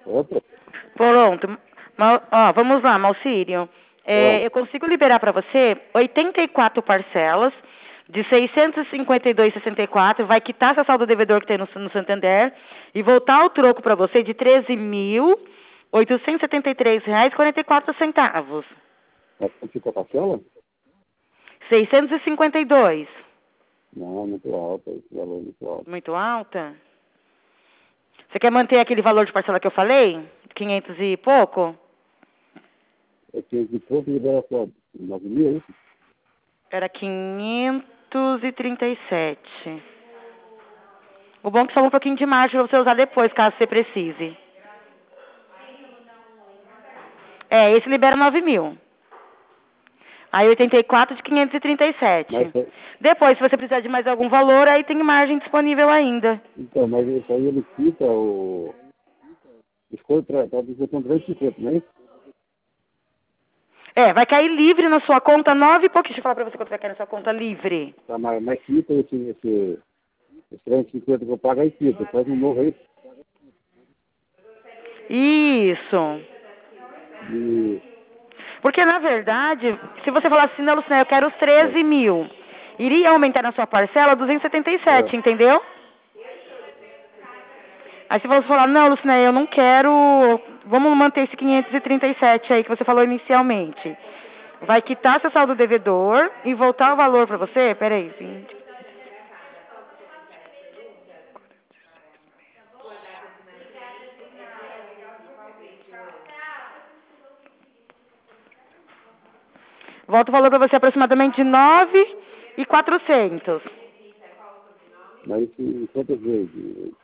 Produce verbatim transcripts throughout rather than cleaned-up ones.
Opa, Pronto. Mal, ó, vamos lá, Malcírio. ó, É, eu consigo liberar para você oitenta e quatro parcelas de seiscentos e cinquenta e dois vírgula sessenta e quatro, vai quitar essa saldo devedor que tem no, no Santander e voltar o troco para você de treze mil oitocentos e setenta e três reais e quarenta e quatro centavos. mas quanto ficou a parcela? seiscentos e cinquenta e dois. Não, muito alta, esse valor é muito alto. Muito alta? Você quer manter aquele valor de parcela que eu falei? quinhentos e pouco? É que de pouco libera só nove mil, é isso? Era quinhentos e trinta e sete. O bom é que só um pouquinho de margem pra você usar depois, caso você precise. É, esse libera nove mil. Aí oitenta e quatro de quinhentos e trinta e Mas, sete. é- Depois, se você precisar de mais algum valor, aí tem margem disponível ainda. então, mas isso aí ele quita o... Escolha para dizer com trezentos e cinquenta, não é isso? É, vai cair livre na sua conta nove e pouquinho. Deixa eu falar pra você quanto vai cair na sua conta livre. Tá, mas, mas quita esse, esse, esse trezentos e cinquenta que eu pago, aí quita. Faz um novo aí. Isso. E, Porque, na verdade, se você falar assim, não, Lucina, eu quero os é, treze mil, iria aumentar na sua parcela duzentos e setenta e é, sete, entendeu? Aí se você falar, não, Lucina, eu não quero, vamos manter esse quinhentos e trinta e sete aí que você falou inicialmente. Vai quitar seu saldo devedor e voltar o valor pra você, peraí, vinte. Volta o valor pra você aproximadamente de nove mil e quatrocentos. mas isso quantas vezes?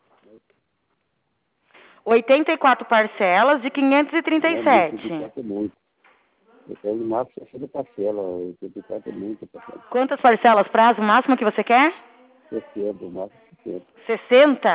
oitenta e quatro parcelas de quinhentos e trinta e Não, muito, oitenta e sete. quatro é muito. Eu quero no máximo sessenta parcela, oitenta e quatro é muito parcela. Quantas parcelas, prazo máximo que você quer? sessenta, no máximo sessenta. sessenta?